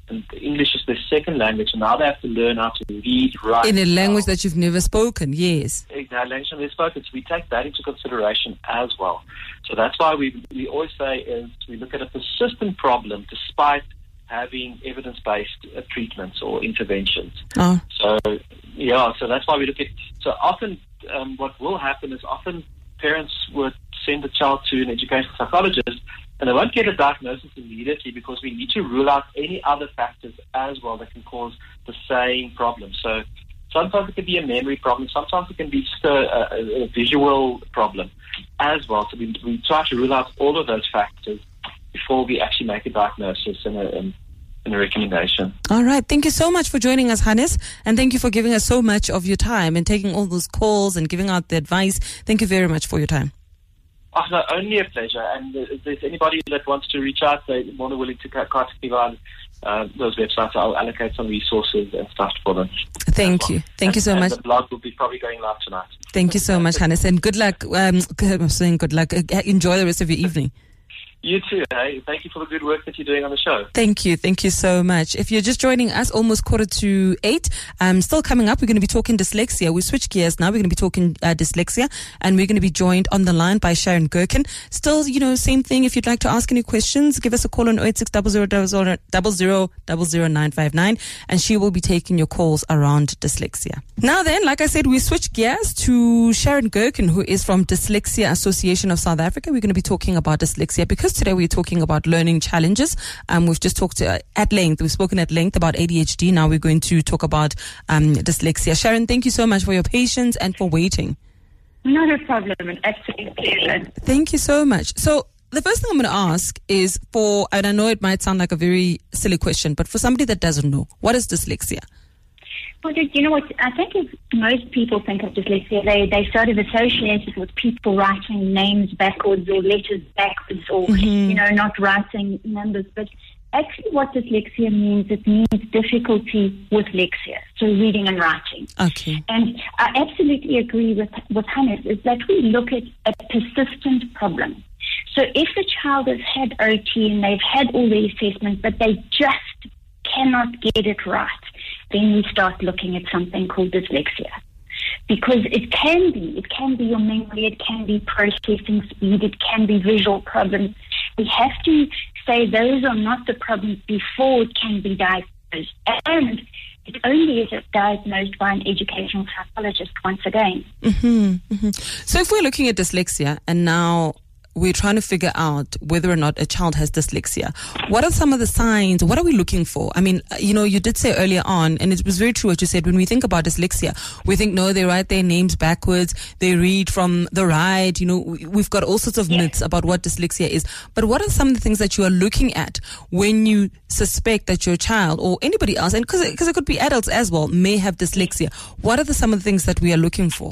and English is their second language, and now they have to learn how to read, write. In a language spell. that you've never spoken, yes. In a language they've spoken, so we take that into consideration as well. So that's why we we always say is we look at a persistent problem despite having evidence-based uh, treatments or interventions. Oh. So, yeah, so that's why we look at, so often um, what will happen is often parents would send the child to an educational psychologist and they won't get a diagnosis immediately because we need to rule out any other factors as well that can cause the same problem. So sometimes it can be a memory problem, sometimes it can be just a, a, a visual problem as well. So we, we try to rule out all of those factors before we actually make a diagnosis and a, and a recommendation. All right. Thank you so much for joining us, Hannes. And thank you for giving us so much of your time and taking all those calls and giving out the advice. Thank you very much for your time. Oh, no, only a pleasure. And if there's anybody that wants to reach out, they're more than willing to contact me on uh, those websites. I'll allocate some resources and stuff for them. Thank well. you. Thank and, you so and much. The blog will be probably going live tonight. Thank you so much, Hannes. And good luck. Um, I'm saying good luck. Enjoy the rest of your evening. You too. Hey, thank you for the good work that you're doing on the show. Thank you. Thank you so much. If you're just joining us, almost quarter to eight. Um, still coming up, we're going to be talking dyslexia. We switch gears now. We're going to be talking uh, dyslexia, and we're going to be joined on the line by Sharon Gherkin. Still, you know, same thing. If you'd like to ask any questions, give us a call on oh eight six, zero zero zero, zero zero zero zero nine five nine, and she will be taking your calls around dyslexia. Now then, like I said, we switch gears to Sharon Gherkin, who is from Dyslexia Association of South Africa. We're going to be talking about dyslexia because today we're talking about learning challenges. Um, we've just talked uh, at length. We've spoken at length about A D H D. Now we're going to talk about um, dyslexia. Sharon, thank you so much for your patience and for waiting. Not a problem. An absolute pleasure. Thank you so much. So the first thing I'm going to ask is for, and I know it might sound like a very silly question, but for somebody that doesn't know, what is dyslexia? Well, you know what? I think if most people think of dyslexia, they, they sort of associate it with people writing names backwards or letters backwards or, Mm-hmm. you know, not writing numbers. But actually what dyslexia means, it means difficulty with lexia, so reading and writing. Okay. And I absolutely agree with, with Hannes, is that we look at a persistent problem. So if the child has had O T and they've had all the assessments, but they just cannot get it right, then we start looking at something called dyslexia. Because it can be, it can be your memory, it can be processing speed, it can be visual problems. We have to say those are not the problems before it can be diagnosed. And it only is diagnosed by an educational psychologist once again. Mm-hmm, mm-hmm. So if we're looking at dyslexia and now we're trying to figure out whether or not a child has dyslexia, what are some of the signs? What are we looking for? I mean, you know, you did say earlier on, and it was very true what you said, when we think about dyslexia, we think, no, they write their names backwards, they read from the right, you know, we've got all sorts of Yeah. myths about what dyslexia is. But what are some of the things that you are looking at when you suspect that your child or anybody else, and because it could be adults as well, may have dyslexia? What are the, some of the things that we are looking for?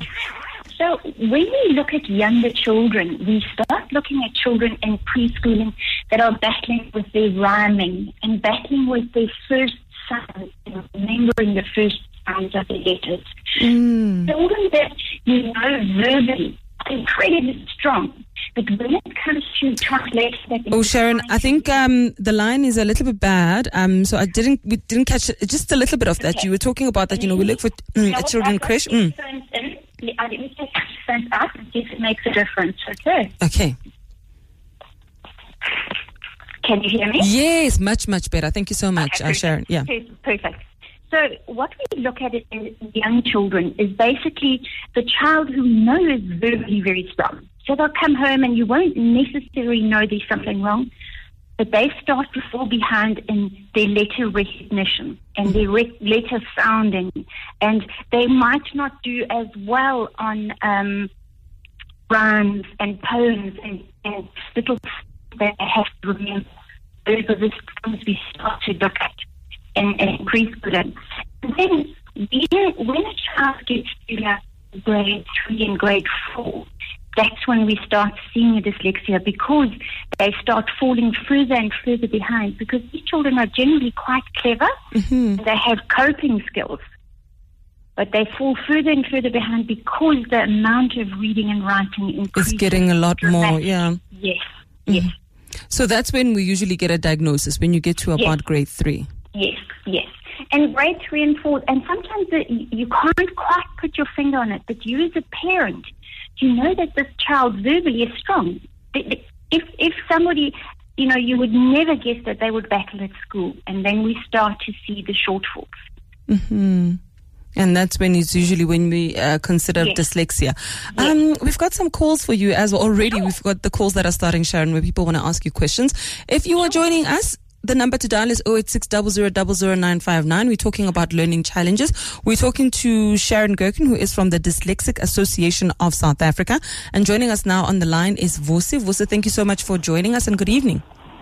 So when we look at younger children, we start looking at children in preschooling that are battling with their rhyming and battling with their first sounds and remembering the first sounds of the letters. Mm. Children that you know verbally are incredibly strong, but when it comes to translating that... Oh, Sharon, I think um, the line is a little bit bad. Um, so I didn't, we didn't catch it, just a little bit of that. Okay. You were talking about that, you know, we look for mm, a children crash. Mm. Let me take headphones out and see if it makes a difference. Okay. Okay. Can you hear me? Yes, much, much better. Thank you so much, Okay, uh, Sharon. Yeah. Perfect. So what we look at it in young children is basically the child who knows verbally very strong. So they'll come home and you won't necessarily know there's something wrong, but they start to fall behind in their letter recognition and their re- letter sounding, and they might not do as well on um, rhymes and poems and, and little that they have to remember. Those are the things we start to look at in, in preschool. And then when, when a child gets to like grade three and grade four, that's when we start seeing a dyslexia, because they start falling further and further behind, because these children are generally quite clever. Mm-hmm. They have coping skills, but they fall further and further behind because the amount of reading and writing increases. It's getting a lot more, yeah. Yes, yes. So that's when we usually get a diagnosis, when you get to about Yes. grade three. Yes, yes. And grade three and four, and sometimes it, you can't quite put your finger on it, but you as a parent, you know that this child verbally is strong. If, if somebody, you know, you would never guess that they would battle at school, and then we start to see the shortfalls. Mm-hmm. And that's when it's usually when we uh, consider yes. dyslexia. Yes. Um, we've got some calls for you as well. Already we've got the calls that are starting, Sharon, where people want to ask you questions. If you are joining us, the number to dial is oh eight six, zero zero zero zero nine five nine. We're talking about learning challenges. We're talking to Sharon Gerken, who is from the Dyslexic Association of South Africa. And joining us now on the line is Vusi. Vusi, thank you so much for joining us, and good evening.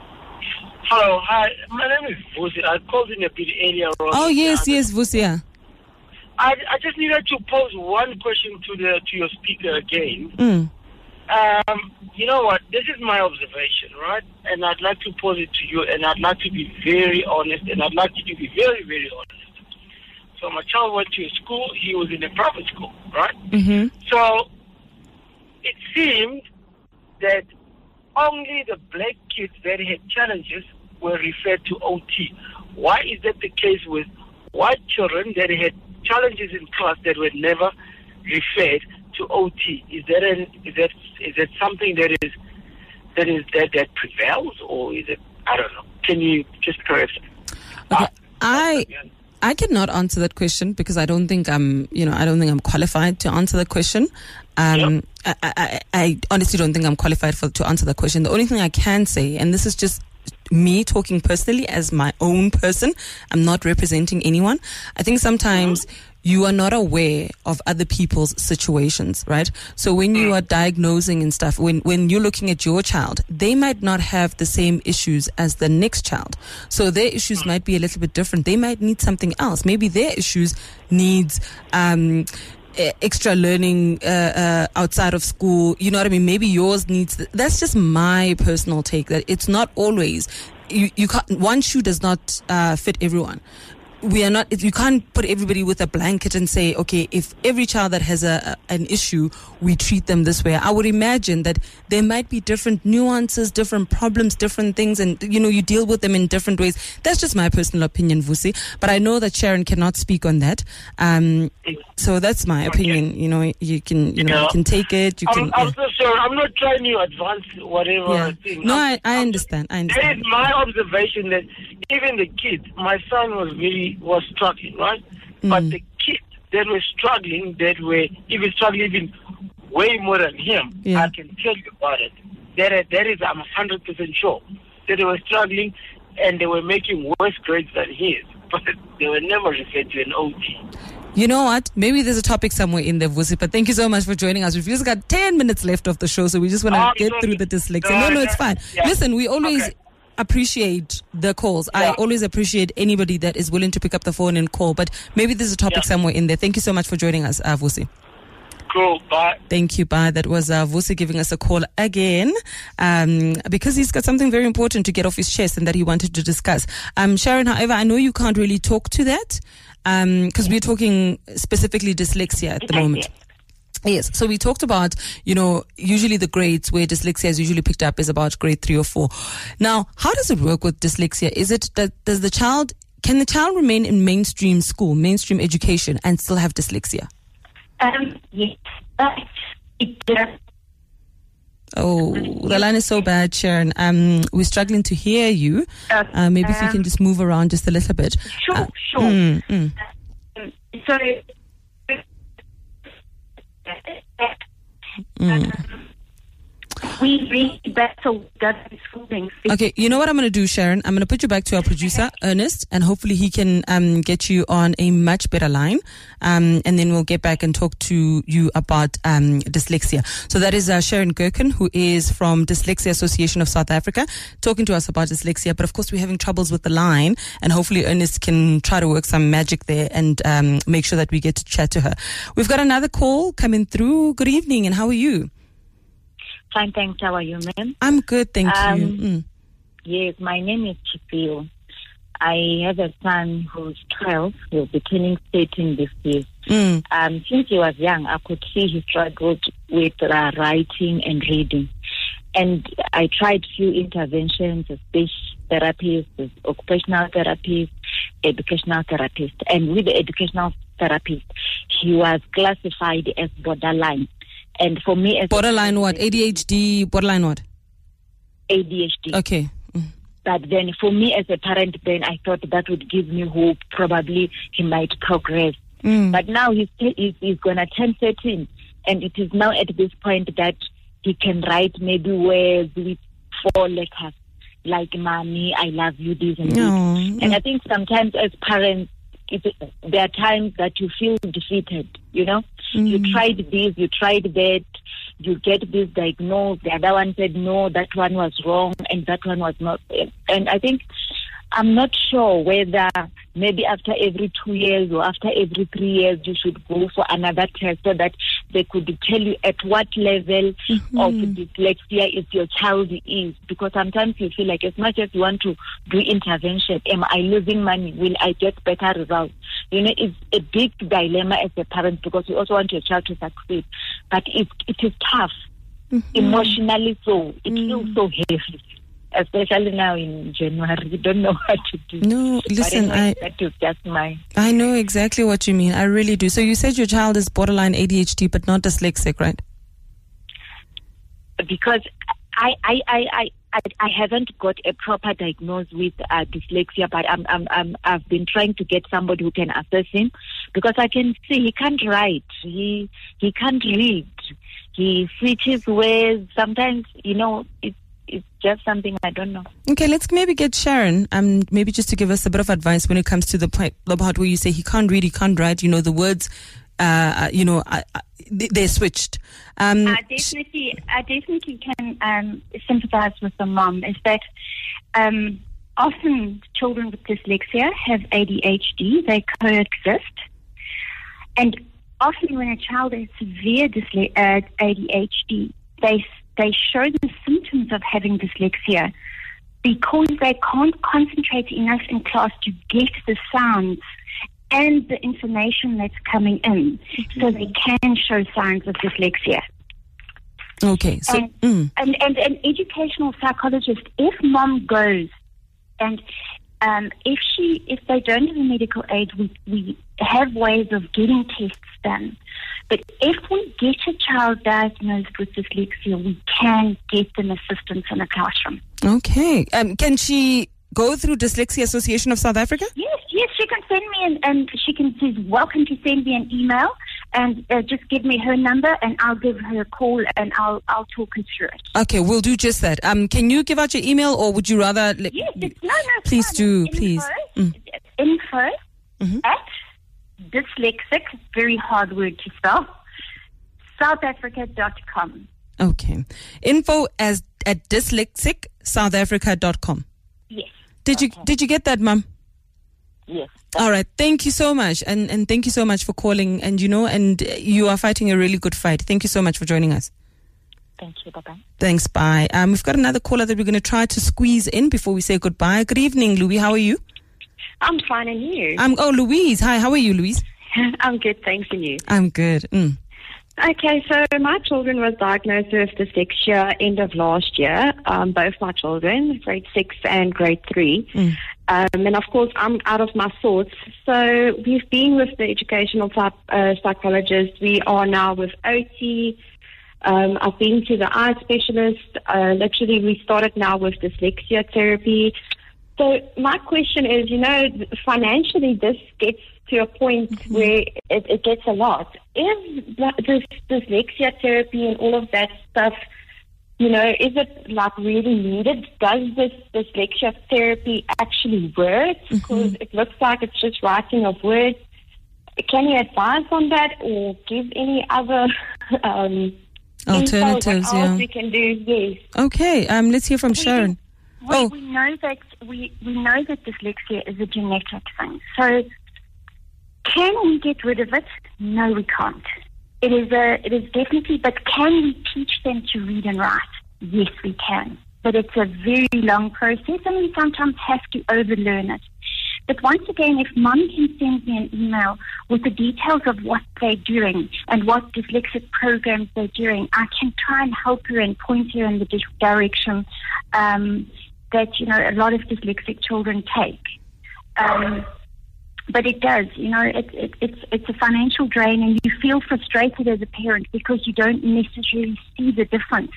Hello, hi. My name is Vusi. I called in a bit earlier on. Oh, yes, yes, Vusi, yeah. I, I just needed to pose one question to the to your speaker again. Mm. Um, you know what? This is my observation, right? And I'd like to pose it to you, and I'd like to be very honest, and I'd like you to be very, very honest. So my child went to a school. He was in a private school, right? Mm-hmm. So it seemed that only the black kids that had challenges were referred to O T. Why is that the case with white children that had challenges in class that were never referred to O T? Is that an, is that is that something that is that is that that prevails, or is it? I don't know. Can you just correct it? Okay. Uh, I I cannot answer that question because I don't think I'm you know I don't think I'm qualified to answer that question. Um, yep. I, I I honestly don't think I'm qualified for to answer that question. The only thing I can say, and this is just me talking personally as my own person, I'm not representing anyone. I think sometimes you are not aware of other people's situations, right? So when you are diagnosing and stuff, when, when you're looking at your child, they might not have the same issues as the next child. So their issues might be a little bit different. They might need something else. Maybe their issues needs, um, extra learning uh, uh, outside of school, you know what I mean? Maybe yours needs. Th- that's just my personal take. That it's not always you. You can't. One shoe does not uh, fit everyone. We are not. You can't put everybody with a blanket and say, okay, if every child that has a, a an issue, we treat them this way. I would imagine that there might be different nuances, different problems, different things, and you know, you deal with them in different ways. That's just my personal opinion, Vusi. But I know that Sharon cannot speak on that. Um, so that's my opinion. You know, you can, you know, yeah. you can take it. You I'm, can. I'm yeah. so sorry. I'm not trying to advance whatever Yeah. thing. No, I'm, I, I I'm understand. I That understand. is my observation that even the kids, my son was very was struggling, right? Mm. But the kids that were struggling, that were even struggling even way more than him, Yeah. I can tell you about it. That that is, I'm one hundred percent sure that they were struggling and they were making worse grades than his, but they were never referred to an O T. You know what? Maybe there's a topic somewhere in there, Vusi, but thank you so much for joining us. We've just got ten minutes left of the show, so we just want to Oh, get sorry. through the dyslexia. No, No, no, no, it's fine. yeah. Listen, we always Okay. appreciate the calls. I Yeah. always appreciate anybody that is willing to pick up the phone and call, but maybe there's a topic Yeah. somewhere in there. Thank you so much for joining us, uh, Vusi. Cool, bye. Thank you, Bye. That was uh, Vusi giving us a call again um, because he's got something very important to get off his chest and that he wanted to discuss. Um, Sharon, however, I know you can't really talk to that because um, we're talking specifically dyslexia at the moment. Yes. So we talked about, you know, usually the grades where dyslexia is usually picked up is about grade three or four. Now, how does it work with dyslexia? Is it that does the child, can the child remain in mainstream school, mainstream education and still have dyslexia? Um, yes, but it does. Oh, the line is so bad, Sharon. Um, we're struggling to hear you. Uh, maybe if you can just move around just a little bit. Sure, Uh, sure. mm, mm. Um, so, Mm. we really battle government schooling. Okay, you know what I'm going to do, Sharon? I'm going to put you back to our producer, Ernest, and hopefully he can um, get you on a much better line. Um, and then we'll get back and talk to you about um, dyslexia. So that is uh, Sharon Gerken, who is from Dyslexia Association of South Africa, talking to us about dyslexia. But of course, we're having troubles with the line, and hopefully Ernest can try to work some magic there and um, make sure that we get to chat to her. We've got another call coming through. Good evening, and how are you? Fine, thanks. How are you, ma'am? I'm good, thank Um, you. Mm. Yes, my name is Chipio. I have a son who's twelve. He'll be turning thirteen this year. Mm. Um, since he was young, I could see he struggled with uh, writing and reading. And I tried few interventions, speech therapies, occupational therapies, educational therapist. And with the educational therapist, he was classified as borderline. And for me, as borderline what? A D H D, borderline what? A D H D. Okay. Mm. But then for me as a parent, then I thought that would give me hope. Probably he might progress. Mm. But now he's, he's, he's going to turn thirteen. And it is now at this point that he can write maybe words with four letters. Like, mommy, I love you, this and no. this. And I think sometimes as parents, it, there are times that you feel defeated, you know? Mm. You tried this, you tried that, you get this diagnosed, the other one said, no, that one was wrong, and that one was not. And I think, I'm not sure whether maybe after every two years or after every three years you should go for another test so that they could tell you at what level mm-hmm. of dyslexia is your child is. Because sometimes you feel like as much as you want to do intervention, am I losing money? Will I get better results? You know, it's a big dilemma as a parent because you also want your child to succeed. But it, it is tough, mm-hmm. emotionally so. It mm. feels so heavy. Especially now in January, we don't know what to do. No, listen, I, I that is just my. I know exactly what you mean. I really do. So you said your child is borderline A D H D, but not dyslexic, right? Because I, I, I, I, I, I haven't got a proper diagnosis with uh, dyslexia, but I'm, I'm, I'm, I've been trying to get somebody who can assess him because I can see he can't write, he, he can't read, he switches words. Sometimes, you know, it's. It's just something I don't know. Okay, let's maybe get Sharon, um, maybe just to give us a bit of advice when it comes to the point, the part where you say he can't read, he can't write, you know, the words, uh, you know, uh, they're switched. Um, I definitely, I definitely can um, sympathize with the mom. Is that um, often children with dyslexia have A D H D, they coexist. And often when a child has severe dysle- uh, A D H D, they they show the symptoms of having dyslexia because they can't concentrate enough in class to get the sounds and the information that's coming in. Mm-hmm. So they can show signs of dyslexia. Okay. So, and, mm. and, and an educational psychologist, if mom goes and um, if she, if they don't have a medical aid, we, we have ways of getting tests done. But if we get a child diagnosed with dyslexia, we can get them assistance in the classroom. Okay. Um, can she go through Dyslexia Association of South Africa? Yes, yes, she can send me an, and she can, she's welcome to send me an email and uh, just give me her number and I'll give her a call and I'll I'll talk her through it. Okay, we'll do just that. Um, can you give out your email or would you rather? Like, yes, it's, no, no. Please fine. do, info, please. Mm. Info mm-hmm. at dyslexic, very hard word to spell, south africa dot com. Okay. Info as at dyslexic south africa dot com. Yes. Did okay. you did you get that, Mum? Yes. All right. Thank you so much. And and thank you so much for calling. And, you know, and you are fighting a really good fight. Thank you so much for joining us. Thank you. Bye-bye. Thanks. Bye. Um, we've got another caller that we're going to try to squeeze in before we say goodbye. Good evening, Louis. How are you? I'm fine, and you? Um, oh, Louise. Hi. How are you, Louise? I'm good, thanks, and you? I'm good. Mm. Okay, so my children was diagnosed with dyslexia end of last year, um, both my children, grade six and grade three. Mm. Um, and of course, I'm out of my thoughts. So we've been with the educational type, uh, psychologist. We are now with O T. Um, I've been to the eye specialist. Uh, literally, we started now with dyslexia therapy. So my question is, you know, financially, this gets to a point mm-hmm. where it, it gets a lot. Is this dyslexia therapy and all of that stuff, you know, is it like really needed? Does this dyslexia therapy actually work? Mm-hmm. Because it looks like it's just writing of words. Can you advise on that or give any other um, alternatives? Info, what yeah, else we can do? Yes. Okay. Um, let's hear from We Sharon. We, oh. we know that we, we know that dyslexia is a genetic thing. So can we get rid of it? No, we can't. It is a it is definitely, but can we teach them to read and write? Yes, we can. But it's a very long process and we sometimes have to overlearn it. But once again, if mum can send me an email with the details of what they're doing and what dyslexic programs they're doing, I can try and help her and point her in the direction um, that, you know, a lot of dyslexic children take. Um, but it does, you know, it, it, it's it's a financial drain, and you feel frustrated as a parent because you don't necessarily see the difference.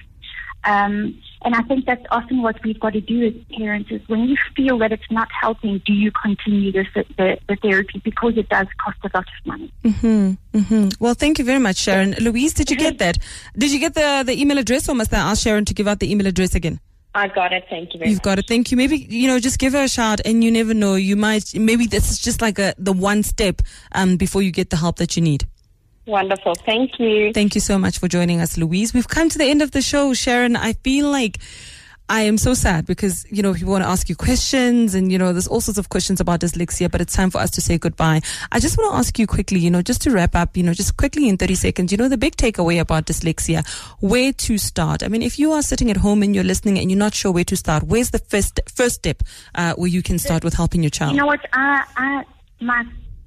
Um, and I think that's often what we've got to do as parents is when you feel that it's not helping, do you continue this, the, the therapy, because it does cost a lot of money. Mm-hmm, mm-hmm. Well, thank you very much, Sharon. Louise, did you get that? Did you get the, the email address, or must I ask Sharon to give out the email address again? I got it. Thank you very You've much. got it. Thank you. Maybe, you know, just give her a shout, and you never know. You might, maybe this is just like a the one step um, before you get the help that you need. Wonderful. Thank you. Thank you so much for joining us, Louise. We've come to the end of the show, Sharon. I feel like I am so sad because, you know, people want to ask you questions, and, you know, there's all sorts of questions about dyslexia, but it's time for us to say goodbye. I just want to ask you quickly, you know, just to wrap up, you know, just quickly in thirty seconds, you know, the big takeaway about dyslexia, where to start. I mean, if you are sitting at home and you're listening and you're not sure where to start, where's the first first step uh, where you can start with helping your child? You know what? I, I, my,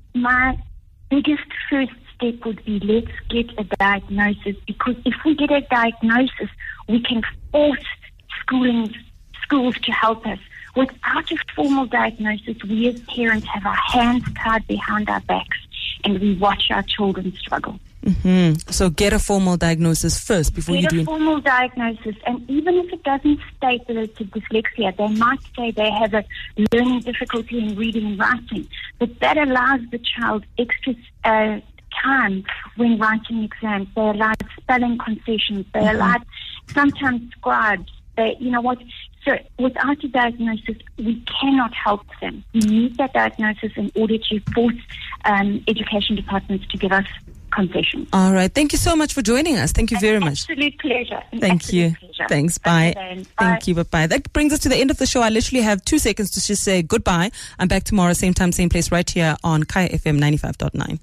my biggest first step would be, let's get a diagnosis, because if we get a diagnosis, we can force schooling, schools to help us. Without a formal diagnosis, we as parents have our hands tied behind our backs, and we watch our children struggle. Mm-hmm. So get a formal diagnosis first before get you do a it. formal diagnosis, and even if it doesn't state that it's a dyslexia, they might say they have a learning difficulty in reading and writing, but that allows the child extra uh, time when writing exams. They allowed spelling concessions. They Mm-hmm. allowed sometimes scribes. They, you know what? So without a diagnosis, we cannot help them. We need that diagnosis in order to force um, education departments to give us concessions. All right. Thank you so much for joining us. Thank you very much. Absolute pleasure. An Thank absolute you. Pleasure. Thanks. Bye. Okay, then. Thank Bye. you. Bye-bye. That brings us to the end of the show. I literally have two seconds to just say goodbye. I'm back tomorrow, same time, same place, right here on Kaya F M ninety-five point nine.